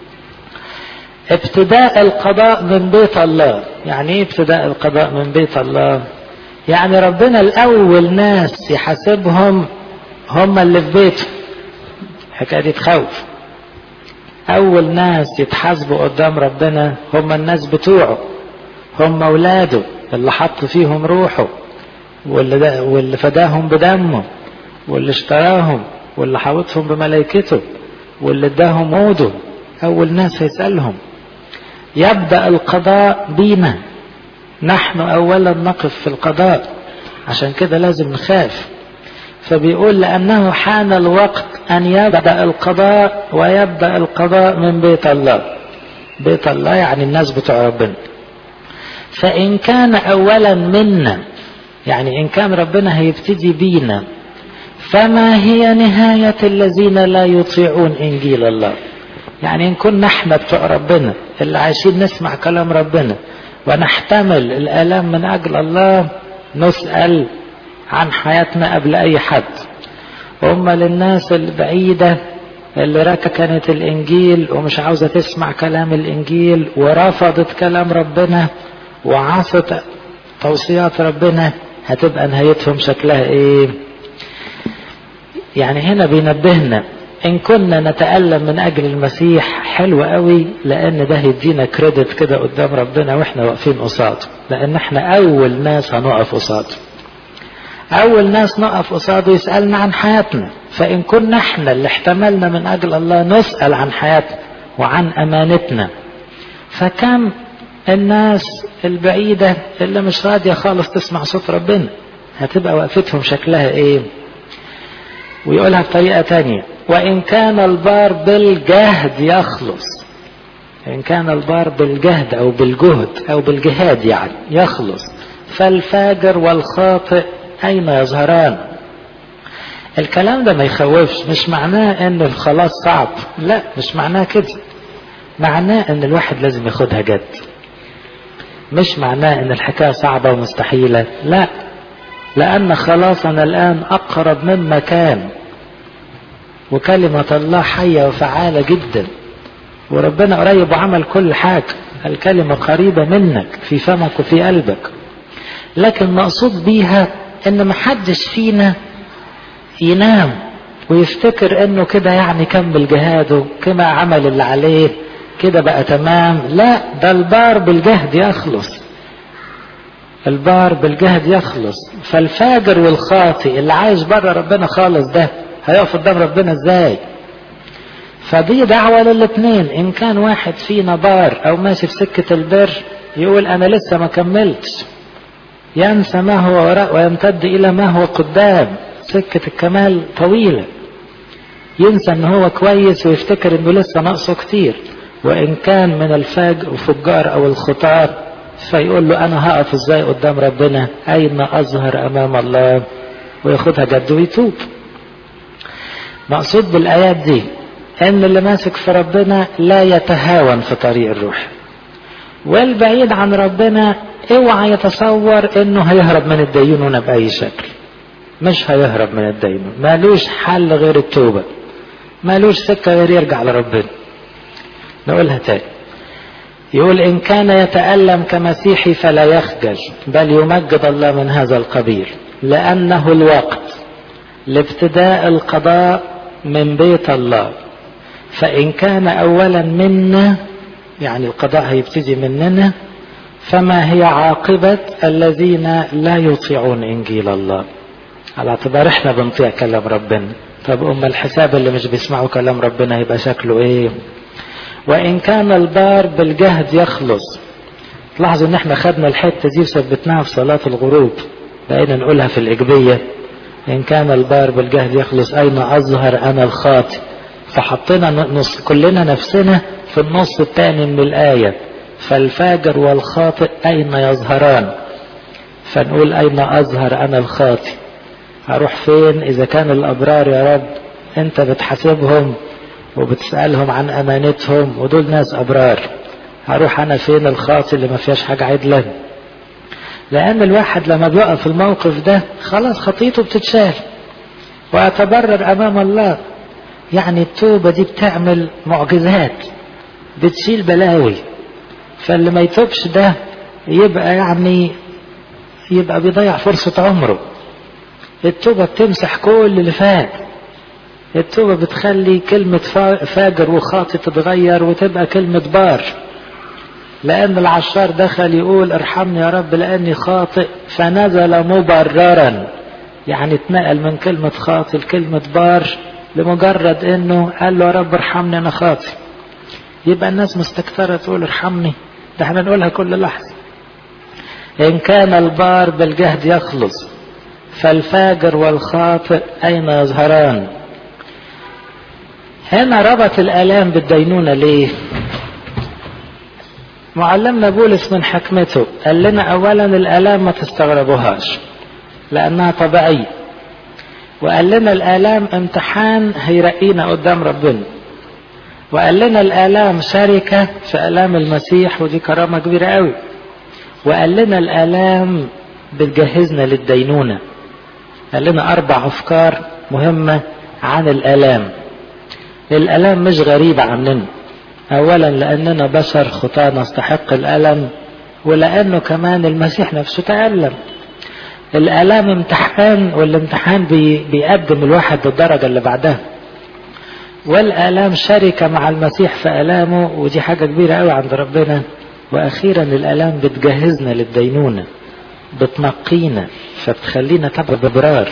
ابتداء القضاء من بيت الله. يعني ايه ابتداء القضاء من بيت الله؟ يعني ربنا الاول ناس يحاسبهم هم اللي في بيته. الحكايه دي تخوف. اول ناس يتحاسبوا قدام ربنا هم الناس بتوعه، هم أولاده اللي حط فيهم روحه، واللي, واللي فداهم بدمه، واللي اشتراهم، واللي حاوطهم بملائكته، واللي اداهم عوده. أول ناس هيسألهم. يبدأ القضاء بينا، نحن أولا نقف في القضاء، عشان كده لازم نخاف. فبيقول لأنه حان الوقت أن يبدأ القضاء، ويبدأ القضاء من بيت الله. بيت الله يعني الناس بتوع ربنا. فإن كان أولا منا، يعني إن كان ربنا هيبتدي بينا، فما هي نهاية الذين لا يطيعون إنجيل الله؟ يعني إن كنا احنا بتوع ربنا اللي عايشين نسمع كلام ربنا ونحتمل الآلام من أجل الله، نسأل عن حياتنا قبل أي حد. أما للناس البعيدة اللي ركنت الإنجيل ومش عاوزة تسمع كلام الإنجيل ورفضت كلام ربنا وعصت توصيات ربنا، هتبقى نهايتهم شكلها إيه؟ يعني هنا بينبهنا إن كنا نتألم من أجل المسيح حلو قوي، لأن ده يدينا كريدت كده قدام ربنا وإحنا واقفين قصاده، لأن إحنا أول ناس هنقف قصاده، أول ناس نقف قصاده يسألنا عن حياتنا. فإن كنا إحنا اللي احتملنا من أجل الله نسأل عن حياتنا وعن أمانتنا، فكم الناس البعيدة اللي مش راضية خالص تسمع صوت ربنا، هتبقى وقفتهم شكلها إيه؟ ويقولها بطريقة تانية: وإن كان البار بالجهد يخلص. إن كان البار بالجهد أو بالجهد أو بالجهاد يعني يخلص، فالفاجر والخاطئ أين يظهران؟ الكلام ده ما يخوفش، مش معناه ان الخلاص صعب، لا مش معناه كده. معناه ان الواحد لازم ياخدها جد، مش معناه ان الحكاية صعبة ومستحيلة، لا، لان خلاصنا الان اقرب مما كان، وكلمة الله حية وفعالة جدا، وربنا قريب وعمل كل حاجة. الكلمة قريبة منك في فمك وفي قلبك، لكن مقصود بيها ان محدش فينا ينام ويفتكر انه كده يعني كمل جهاده، كما عمل اللي عليه كده بقى تمام. لا، ده البار بالجهد يخلص، البار بالجهد يخلص. فالفاجر والخاطئ اللي عايش بره ربنا خالص ده هيقف قدام ربنا ازاي؟ فدي دعوة للاثنين. ان كان واحد فينا بار او ماشي في سكة البر يقول انا لسه ما كملتش، ينسى ما هو وراء ويمتد الى ما هو قدام. سكة الكمال طويلة، ينسى ان هو كويس ويفتكر انه لسه ناقصه كتير. وان كان من الفاجر وفجار او الخطار فيقول له انا هقف ازاي قدام ربنا؟ اين اظهر امام الله؟ وياخدها جد ويتوب. مقصود بالايات دي ان اللي ماسك في ربنا لا يتهاون في طريق الروح، والبعيد عن ربنا اوعى يتصور انه هيهرب من الدينونة باي شكل. مش هيهرب من الدينونة، مالوش حل غير التوبة، مالوش سكة غير يرجع لربنا. نقولها تاني، يقول إن كان يتألم كمسيحي فلا يخجل، بل يمجد الله من هذا القبيل، لأنه الوقت لابتداء القضاء من بيت الله. فإن كان أولا منا، يعني القضاء هيبتدي مننا، فما هي عاقبة الذين لا يطيعون إنجيل الله؟ على اعتبار احنا بنطيع كلام ربنا. طب أم الحساب اللي مش بيسمعوا كلام ربنا يبقى شكله ايه؟ وإن كان البار بالجهد يخلص. تلاحظوا ان احنا خدنا الحتة دي وثبتناها في صلاة الغروب، بقينا نقولها في الإجبية: إن كان البار بالجهد يخلص أين أظهر أنا الخاطئ؟ فحطينا نص كلنا نفسنا في النص الثاني من الآية: فالفاجر والخاطئ أين يظهران؟ فنقول أين أظهر أنا الخاطئ؟ هروح فين إذا كان الأبرار يا رب أنت بتحاسبهم وبتسألهم عن أمانتهم ودول ناس أبرار؟ هروح أنا فين الخاطئ اللي ما فيهاش حاجة عدلة؟ لأن الواحد لما بيقف في الموقف ده خلاص خطيته بتتشال ويتبرر أمام الله. يعني التوبة دي بتعمل معجزات، بتشيل بلاوي. فاللي ما يتوبش ده يبقى يعني يبقى بيضيع فرصة عمره. التوبة بتمسح كل اللي فات. التوبة بتخلي كلمة فاجر وخاطئ تتغير وتبقى كلمة بار. لأن العشار دخل يقول ارحمني يا رب لأني خاطئ، فنزل مبررا، يعني اتنقل من كلمة خاطئ لكلمة بار لمجرد انه قال له يا رب ارحمني انا خاطئ. يبقى الناس مستكترة تقول ارحمني، ده احنا نقولها كل لحظة. ان كان البار بالجهد يخلص فالفاجر والخاطئ اين يظهران؟ هنا ربط الالام بالدينونة ليه؟ معلمنا بولس من حكمته قال لنا اولا الالام ما تستغربوهاش لانها طبيعية، وقال لنا الالام امتحان هيرقينا قدام ربنا، وقال لنا الالام شركة في الام المسيح ودي كرامة كبيرة قوي، وقال لنا الالام بتجهزنا للدينونة. قال لنا اربع افكار مهمة عن الالام. الالام مش غريبة عننا، اولا لاننا بشر خطاة نستحق الالم، ولانه كمان المسيح نفسه تألم. الالام امتحان، والامتحان بي بيقدم الواحد للدرجة اللي بعدها، والالام شركة مع المسيح في الامه، ودي حاجة كبيرة قوي عند ربنا. واخيرا الالام بتجهزنا للدينونة، بتنقينا، فبتخلينا تبع ببرار.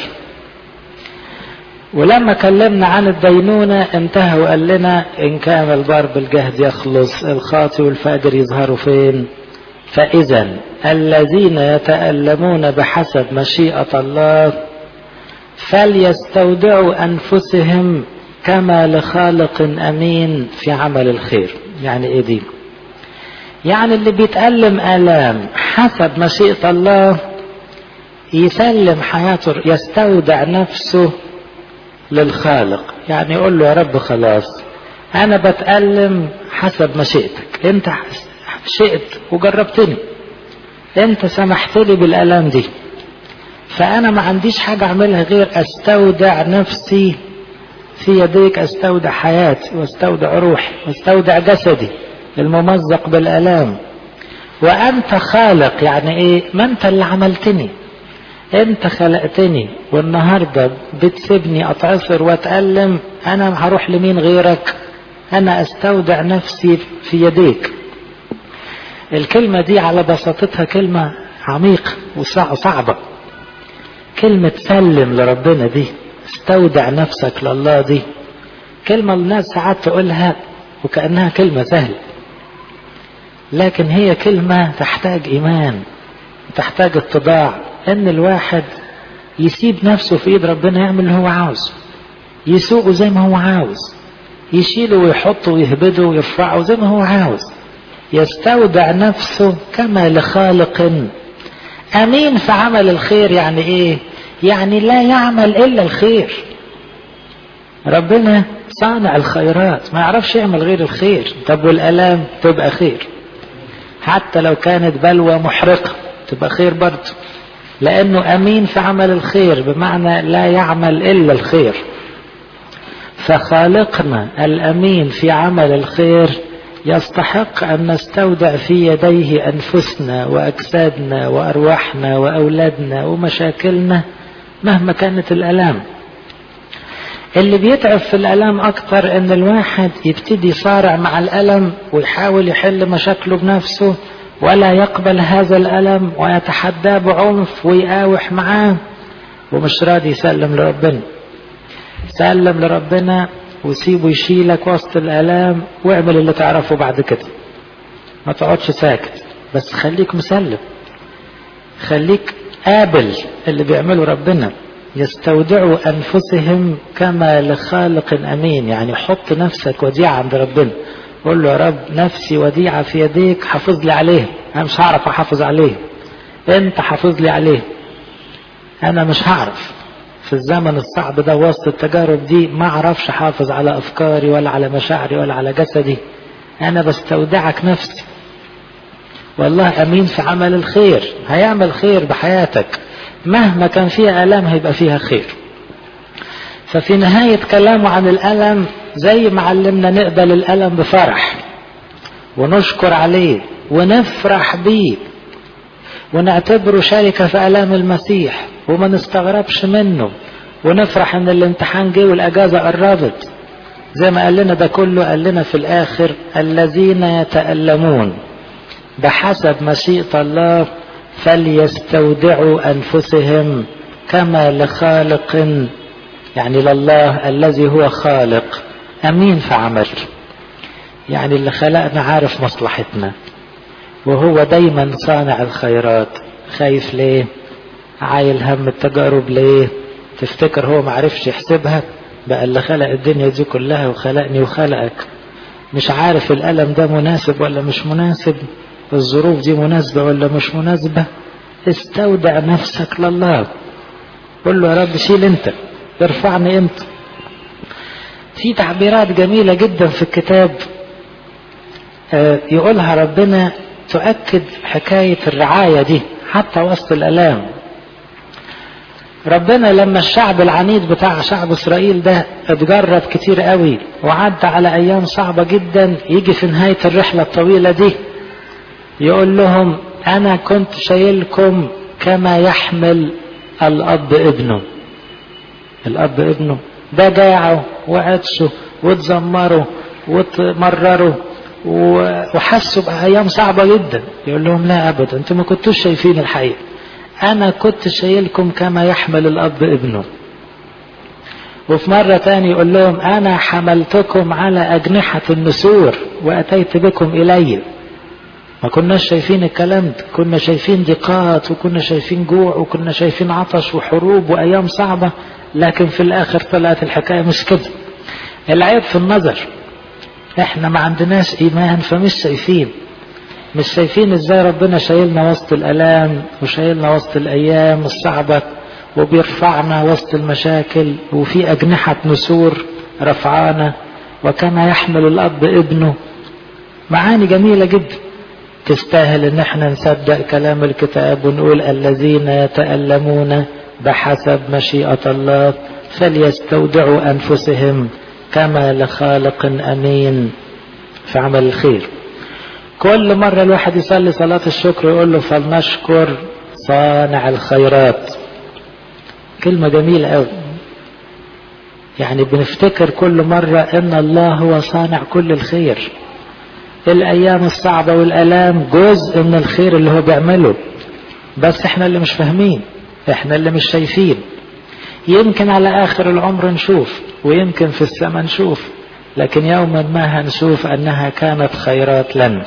ولما كلمنا عن الدينونة انتهى وقال لنا ان كان البار بالجهد يخلص الخاطئ والفاجر يظهروا فين؟ فاذا الذين يتألمون بحسب مشيئة الله فليستودعوا انفسهم كما لخالق امين في عمل الخير. يعني ايه دي؟ يعني اللي بيتألم آلام حسب مشيئة الله يسلم حياته، يستودع نفسه للخالق. يعني يقول له يا رب خلاص انا بتألم حسب مشيئتك، انت شئت وجربتني، انت سمحت لي بالآلام دي، فانا ما عنديش حاجة اعملها غير استودع نفسي في يديك، استودع حياتي واستودع روحي واستودع جسدي الممزق بالآلام. وانت خالق، يعني ايه؟ ما انت اللي عملتني، انت خلقتني، والنهاردة بتسيبني اتعصر واتألم، انا هروح لمين غيرك؟ انا استودع نفسي في يديك. الكلمة دي على بساطتها كلمة عميقة وصعبة. كلمة سلم لربنا دي، استودع نفسك لله، دي كلمة الناس ساعات تقولها وكأنها كلمة سهلة، لكن هي كلمة تحتاج ايمان، تحتاج اتضاع، ان الواحد يسيب نفسه في ايد ربنا، يعمل اللي هو عاوز، يسوقه زي ما هو عاوز، يشيله ويحطه ويهبده ويرفعه زي ما هو عاوز، يستودع نفسه كما لخالق امين في عمل الخير. يعني ايه؟ يعني لا يعمل الا الخير. ربنا صانع الخيرات، ما يعرفش يعمل غير الخير. طب والالام تبقى خير، حتى لو كانت بلوى محرقة تبقى خير برضه، لانه امين في عمل الخير، بمعنى لا يعمل الا الخير. فخالقنا الامين في عمل الخير يستحق ان نستودع في يديه انفسنا واجسادنا وارواحنا واولادنا ومشاكلنا مهما كانت الالام. اللي بيتعب في الالام اكتر ان الواحد يبتدي يصارع مع الالم ويحاول يحل مشاكله بنفسه، ولا يقبل هذا الالم ويتحداه بعنف ويقاوح معاه، ومش راضي يسلم لربنا. سلم لربنا وسيبه يشيلك وسط الالام، واعمل اللي تعرفه بعد كده، ما تقعدش ساكت، بس خليك مسلم، خليك قابل اللي بيعمله ربنا. يستودعوا انفسهم كما لخالق امين، يعني حط نفسك وديعة عند ربنا، قول له يا رب نفسي وديعة في يديك، حافظ لي عليه، انا مش هعرف احافظ عليه، انت حافظ لي عليه، انا مش هعرف في الزمن الصعب ده وسط التجارب دي، ما اعرفش احافظ على افكاري ولا على مشاعري ولا على جسدي، انا بستودعك نفسي. والله امين في عمل الخير، هيعمل خير بحياتك، مهما كان فيها الام هيبقى فيها خير. ففي نهاية كلامه عن الالم زي ما علمنا نقبل الالم بفرح ونشكر عليه ونفرح بيه ونعتبره شركة في الام المسيح، وما نستغربش منه، ونفرح ان الامتحان جه والاجازة قربت. زي ما قال لنا ده كله، قال لنا في الاخر الذين يتألمون بحسب مشيئة الله فليستودعوا أنفسهم كما لخالق، يعني لله الذي هو خالق أمين في عمل. يعني اللي خلقنا عارف مصلحتنا، وهو دايما صانع الخيرات. خايف ليه؟ عايل هم التجارب ليه؟ تفتكر هو معرفش يحسبها؟ بقى اللي خلق الدنيا دي كلها وخلقني وخلقك مش عارف الألم ده مناسب ولا مش مناسب، الظروف دي مناسبة ولا مش مناسبة؟ استودع نفسك لله، قل له يا رب شيل انت، ارفعني انت. في تعبيرات جميلة جدا في الكتاب يقولها ربنا تؤكد حكاية الرعاية دي حتى وسط الألام. ربنا لما الشعب العنيد بتاع شعب إسرائيل ده اتجرب كتير قوي وعدى على أيام صعبة جدا، يجي في نهاية الرحلة الطويلة دي يقول لهم أنا كنت شايلكم كما يحمل الأب ابنه. الأب ابنه ده جاعوا وعطشوا واتذمروا وتمرروا وحسوا بأيام صعبة جدا، يقول لهم لا أبدا، أنتم ما كنتوش شايفين الحقيقة، أنا كنت شايلكم كما يحمل الأب ابنه. وفي مرة تاني يقول لهم أنا حملتكم على أجنحة النسور وأتيت بكم إلي. ما كناش شايفين الكلام ده، كنا شايفين ضيقات وكنا شايفين جوع وكنا شايفين عطش وحروب وأيام صعبة، لكن في الآخر طلعت الحكاية مش كده. العيب في النظر، احنا ما عندناش إيمان فمش شايفين مش شايفين ازاي ربنا شايلنا وسط الألام وشايلنا وسط الأيام الصعبة وبيرفعنا وسط المشاكل، وفي أجنحة نسور رفعانا وكما يحمل الأب ابنه. معاني جميلة جدا تستاهل ان احنا نصدق كلام الكتاب ونقول الذين يتألمون بحسب مشيئة الله فليستودعوا أنفسهم كما لخالق أمين في عمل الخير. كل مرة الواحد يصلي صلاة الشكر يقول له فلنشكر صانع الخيرات. كلمة جميلة قوي، يعني بنفتكر كل مرة ان الله هو صانع كل الخير. الايام الصعبة والالام جزء من الخير اللي هو بيعمله، بس احنا اللي مش فاهمين، احنا اللي مش شايفين. يمكن على اخر العمر نشوف ويمكن في السماء نشوف، لكن يوما ما هنشوف انها كانت خيرات لنا.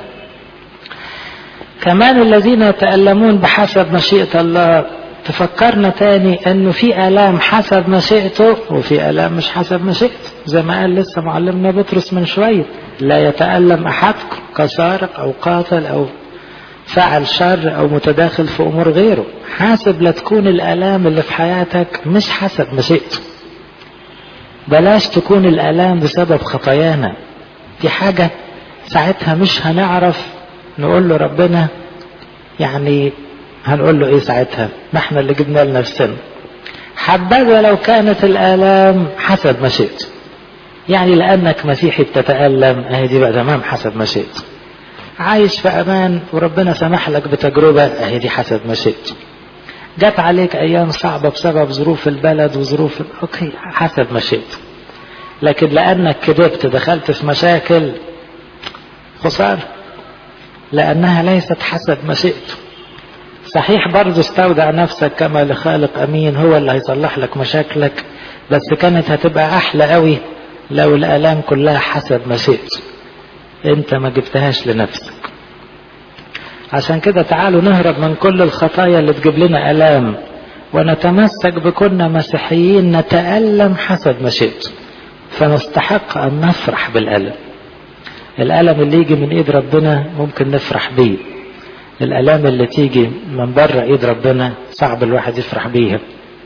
كمان الذين يتألمون بحسب مشيئة الله تفكرنا تاني انه في الام حسب مشيئته وفي الام مش حسب مشيئته، زي ما قال لسه معلمنا بطرس من شوية لا يتألم احدكم كسارق او قاتل او فعل شر او متداخل في امور غيره. حاسب لا تكون الالام اللي في حياتك مش حسب مشيئته. بلاش تكون الالام بسبب خطايانا، دي حاجة ساعتها مش هنعرف نقول له ربنا، يعني هنقول له ايه ساعتها؟ ما احنا اللي جبنا لنفسنا. حبذا لو كانت الالام حسب مشيئته، يعني لانك مسيحي بتتألم اهي دي بقى تمام حسب مشيئته. عايش في امان وربنا سمح لك بتجربة اهي دي حسب مشيئته. جات عليك ايام صعبة بسبب ظروف البلد وظروف اوكي حسب مشيئته. لكن لانك كذبت دخلت في مشاكل خسارة، لانها ليست حسب مشيئته. صحيح برضو استودع نفسك كما لخالق امين، هو اللي هيصلح لك مشاكلك، بس كانت هتبقى احلى قوي لو الالام كلها حسب مشيئته، انت ما جبتهاش لنفسك. عشان كده تعالوا نهرب من كل الخطايا اللي تجيب لنا الام ونتمسك بكنا مسيحيين نتألم حسب مشيئته، فنستحق ان نفرح بالالم. الالم اللي يجي من ايد ربنا ممكن نفرح بيه، الالام اللي تيجي من بره ايد ربنا صعب الواحد يفرح بيها.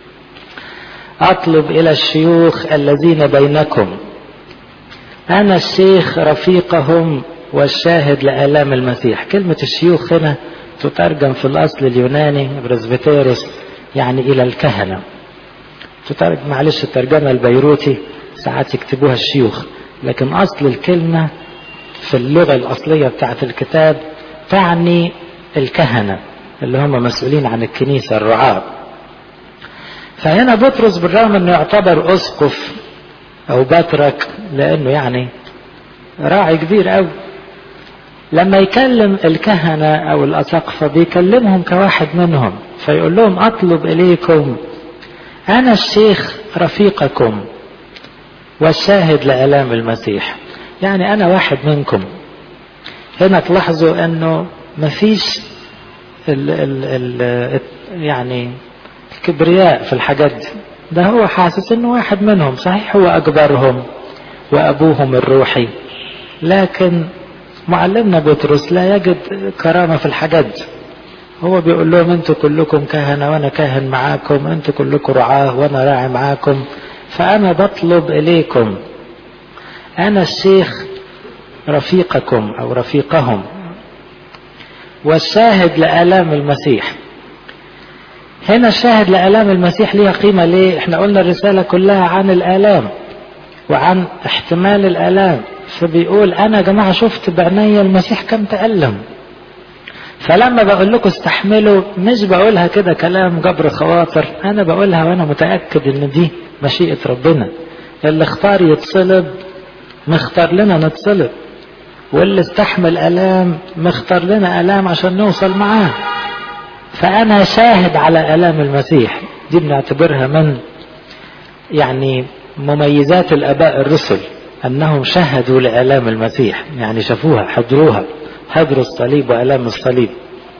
اطلب الى الشيوخ الذين بينكم، انا الشيخ رفيقهم والشاهد لآلام المسيح. كلمة الشيوخ هنا تترجم في الاصل اليوناني برزبتيروس، يعني الى الكهنة. تترجم معلش الترجمة البيروتي ساعات يكتبوها الشيوخ، لكن اصل الكلمة في اللغة الاصلية بتاعت الكتاب تعني الكهنة اللي هم مسؤولين عن الكنيسة الرعاة. فهنا بطرس بالرغم انه يعتبر اسقف او بطرك، لانه يعني راعي كبير قوي، لما يكلم الكهنة او الاساقفة بيكلمهم كواحد منهم، فيقول لهم اطلب اليكم انا الشيخ رفيقكم والشاهد لآلام المسيح. يعني انا واحد منكم. هنا تلاحظوا انه مفيش ال ال ال يعني الكبرياء في الحاجات دي، ده هو حاسس انه واحد منهم. صحيح هو اكبرهم وابوهم الروحي، لكن معلمنا بطرس لا يجد كرامة في الحاجات دي. هو بيقول لهم انتوا كلكم كهنة وانا كاهن معاكم، انتوا كلكم رعاه وانا راعي معاكم، فانا بطلب اليكم انا الشيخ رفيقكم او رفيقهم والشاهد لآلام المسيح. هنا الشاهد لآلام المسيح ليها قيمة. ليه؟ احنا قلنا الرسالة كلها عن الآلام وعن احتمال الآلام، فبيقول انا يا جماعة شفت بعيني المسيح كم تألم، فلما بقول لكم استحملوا مش بقولها كده كلام جبر خواطر، انا بقولها وانا متأكد ان دي مشيئة ربنا. اللي اختار يتصلب مختار لنا نتصلب، واللي استحمل ألام مختار لنا ألام عشان نوصل معاه. فأنا شاهد على ألام المسيح. دي بنعتبرها من يعني مميزات الآباء الرسل، أنهم شهدوا لآلام المسيح، يعني شافوها، حضروها، حضروا الصليب وآلام الصليب.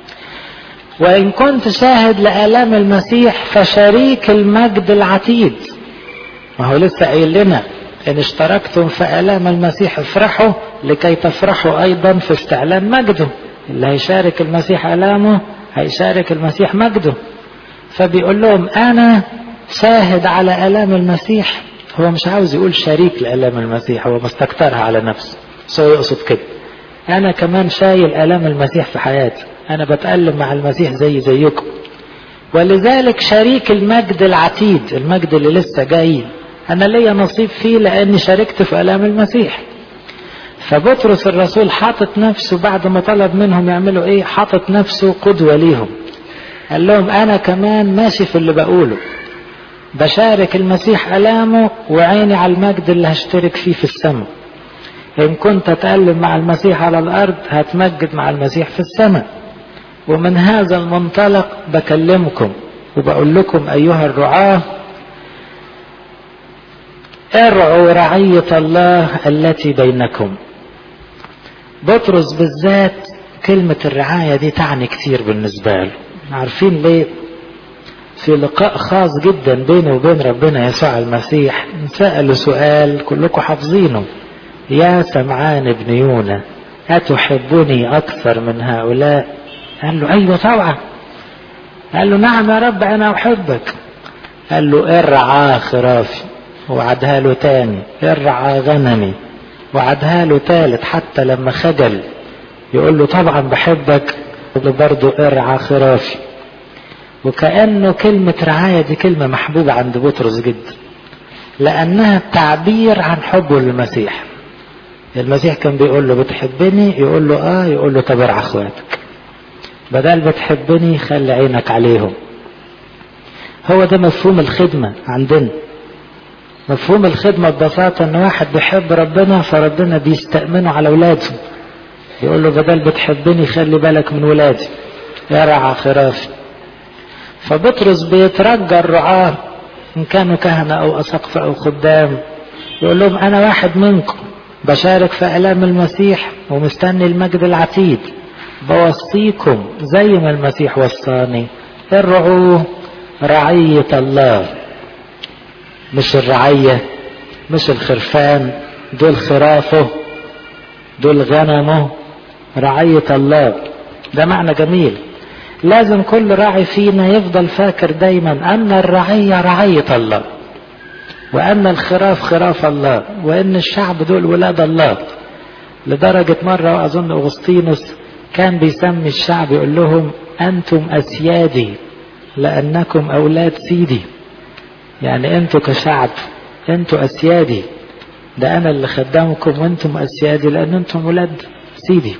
وإن كنت شاهد لآلام المسيح فشريك المجد العتيد. ما هو لسه قايل لنا إن اشتركتم في آلام المسيح افرحوا لكي تفرحوا أيضا في استعلان مجده. اللي هيشارك المسيح آلامه هيشارك المسيح مجده. فبيقول لهم أنا شاهد على آلام المسيح. هو مش عاوز يقول شريك لآلام المسيح، هو مستكترها على نفسه، بس هو يقصد كده أنا كمان شايل آلام المسيح في حياتي، أنا بتألم مع المسيح زي زيكم. ولذلك شريك المجد العتيد، المجد اللي لسه جاي أنا ليا نصيب فيه لأني شاركت في آلام المسيح. فبطرس الرسول حاطط نفسه بعد ما طلب منهم يعملوا إيه، حاطط نفسه قدوة ليهم. قال لهم أنا كمان ماشي في اللي بقوله، بشارك المسيح آلامه وعيني على المجد اللي هشترك فيه في السماء. إن كنت أتألم مع المسيح على الأرض هتمجد مع المسيح في السماء. ومن هذا المنطلق بكلمكم وبقول لكم أيها الرعاة ارعوا رعية الله التي بينكم. بطرس بالذات كلمة الرعاية دي تعني كتير بالنسبة له. عارفين ليه؟ في لقاء خاص جدا بينه وبين ربنا يسوع المسيح سأله سؤال كلكم حافظينه: يا سمعان ابن يونا أتحبني أكثر من هؤلاء؟ قال له أيوة طبعا. قال له نعم يا رب أنا أحبك. قال له ارعى خرافي، وعدها له تاني ارعى غنمي، وعدها له تالت، حتى لما خجل يقول له طبعا بحبك وبرضه ارعى خرافي. وكأنه كلمة رعاية دي كلمة محبوبة عند بطرس جدا، لأنها التعبير عن حبه للمسيح. المسيح كان بيقول له بتحبني؟ يقول له اه. يقول له طب ارعى اخواتك. بدل بتحبني خلي عينك عليهم. هو ده مفهوم الخدمة عندنا. مفهوم الخدمة ببساطة ان واحد بيحب ربنا فربنا بيستأمنه على ولاده، يقول له بدل بتحبني خلي بالك من ولادي، ارعى خرافي. فبطرس بيترجى الرعاة ان كانوا كهنة او اساقفة او خدام، يقول لهم انا واحد منكم بشارك في آلام المسيح ومستني المجد العتيد، بوصيكم زي ما المسيح وصاني ارعوا رعية الله. مش الرعية، مش الخرفان، دول خرافه، دول غنمه، رعية الله. ده معنى جميل. لازم كل راعي فينا يفضل فاكر دايما أن الرعية رعية الله، وأن الخراف خراف الله، وأن الشعب دول ولاد الله. لدرجة مرة وأظن أغسطينوس كان بيسمي الشعب يقول لهم أنتم أسيادي لأنكم أولاد سيدي. يعني أنتم كشعب أنتم أسيادي، ده أنا اللي خدامكم وأنتم أسيادي لأن أنتم ولاد سيدي.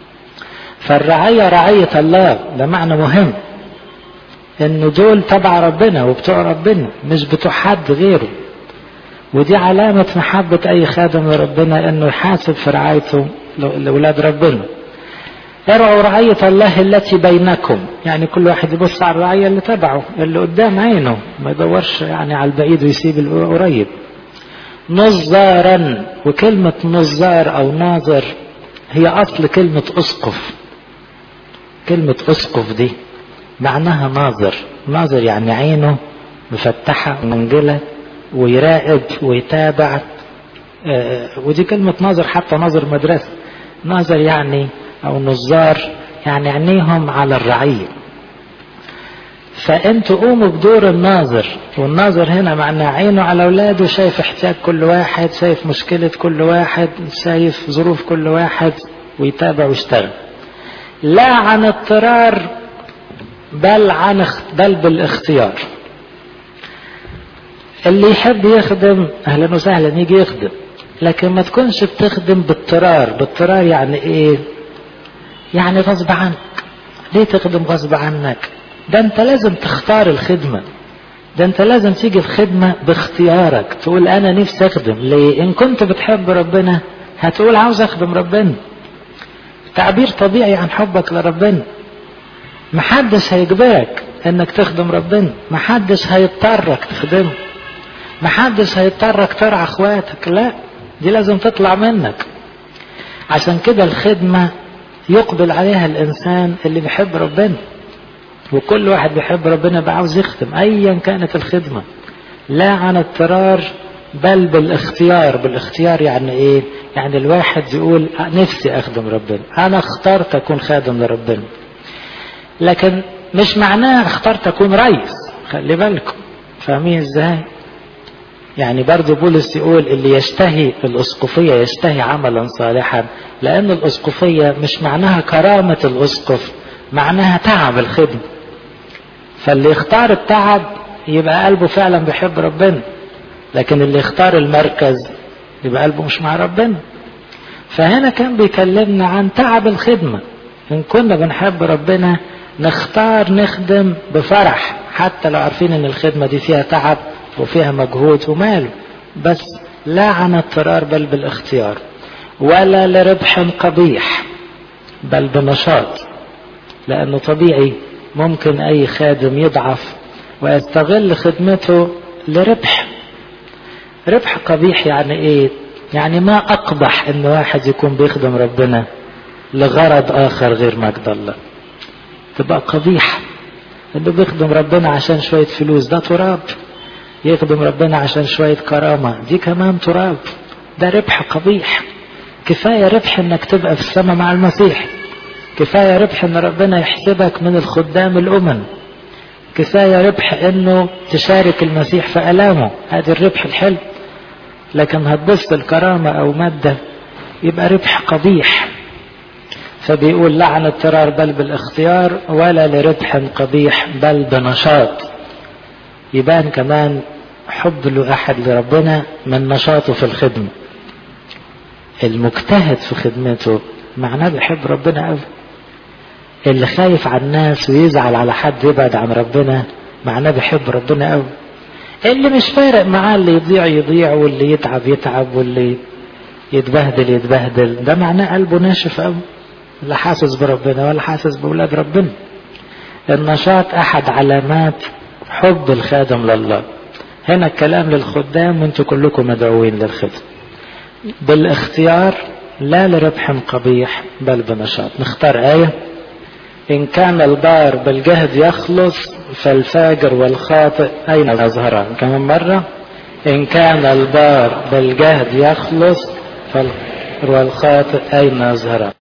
فالرعية رعية الله، ده معنى مهم، إنه دول تبع ربنا وبتوع ربنا مش بتوع حد غيره. ودي علامة محبة أي خادم لربنا إنه يحاسب في رعايته لأولاد ربنا. ارعوا رعية الله التي بينكم، يعني كل واحد يبص على الرعية اللي تبعه اللي قدام عينه، ما يدورش يعني على البعيد ويسيب القريب. نظارا، وكلمة نظار او ناظر هي اصل كلمة اسقف. كلمة اسقف دي معناها ناظر. ناظر يعني عينه مفتحة ومنجلة ويراقب ويتابع. آه ودي كلمة ناظر، حتى ناظر مدرسة. ناظر يعني او نظار يعني عينيهم على الرعية. فانتوا قوموا بدور الناظر، والناظر هنا معناه عينه على اولاده، شايف احتياج كل واحد، شايف مشكلة كل واحد، شايف ظروف كل واحد، ويتابع ويشتغل. لا عن اضطرار بل عن بل بالاختيار. اللي يحب يخدم اهلا وسهلا يجي يخدم، لكن ما تكونش بتخدم باضطرار. باضطرار يعني ايه؟ يعني غصب عنك. ليه تخدم غصب عنك؟ ده انت لازم تختار الخدمة، ده انت لازم تيجي الخدمة باختيارك، تقول انا نفسي اخدم. ليه؟ ان كنت بتحب ربنا هتقول عاوز اخدم ربنا، تعبير طبيعي عن حبك لربنا. محدش هيجبرك انك تخدم ربنا، محدش هيضطرك تخدمه، محدش هيضطرك ترعى اخواتك، لا، دي لازم تطلع منك. عشان كده الخدمة يقبل عليها الانسان اللي بيحب ربنا، وكل واحد بيحب ربنا بقى عاوز يخدم ايا كانت الخدمة. لا عن اضطرار بل بالاختيار. بالاختيار يعني ايه؟ يعني الواحد يقول نفسي اخدم ربنا، انا اخترت اكون خادم لربنا. لكن مش معناه اخترت اكون رئيس، خلي بالكم، فاهمين ازاي؟ يعني برضو بولس يقول اللي يشتهي الاسقفية يشتهي عملا صالحا، لان الاسقفية مش معناها كرامة الاسقف، معناها تعب الخدمة. فاللي يختار التعب يبقى قلبه فعلا بيحب ربنا، لكن اللي يختار المركز يبقى قلبه مش مع ربنا. فهنا كان بيكلمنا عن تعب الخدمة. ان كنا بنحب ربنا نختار نخدم بفرح، حتى لو عارفين ان الخدمة دي فيها تعب وفيها مجهود وماله، بس لا عن اضطرار بل بالاختيار. ولا لربح قبيح بل بنشاط، لانه طبيعي ممكن اي خادم يضعف ويستغل خدمته لربح. ربح قبيح يعني ايه؟ يعني ما اقبح ان واحد يكون بيخدم ربنا لغرض اخر غير مجد الله، تبقى قبيح. انه بيخدم ربنا عشان شوية فلوس، ده تراب. يخدم ربنا عشان شوية كرامة، دي كمان تراب. ده ربح قبيح. كفاية ربح انك تبقى في السماء مع المسيح، كفاية ربح ان ربنا يحسبك من الخدام الامم، كفاية ربح انه تشارك المسيح في الامه، هذا الربح الحلو. لكن هتبص الكرامة او مادة يبقى ربح قبيح. فبيقول لا عن اضطرار بل بالاختيار، ولا لربح قبيح بل بنشاط. يبان كمان حب الواحد لربنا من نشاطه في الخدمة. المجتهد في خدمته معناه بيحب ربنا قوي. اللي خايف على الناس ويزعل على حد يبعد عن ربنا معناه بيحب ربنا قوي. اللي مش فارق معاه اللي يضيع يضيع واللي يتعب يتعب واللي يتبهدل يتبهدل، ده معناه قلبه ناشف قوي، لا حاسس بربنا ولا حاسس بولاد ربنا. النشاط احد علامات حب الخادم لله. هنا الكلام للخدام وانتوا كلكم مدعوين للخدمة بالاختيار لا لربح قبيح بل بنشاط. نختار آية: إن كان البار بالجهد يخلص فالفاجر والخاطئ أين يظهران؟ كمان مرة: إن كان البار بالجهد يخلص فالفاجر والخاطئ أين يظهران؟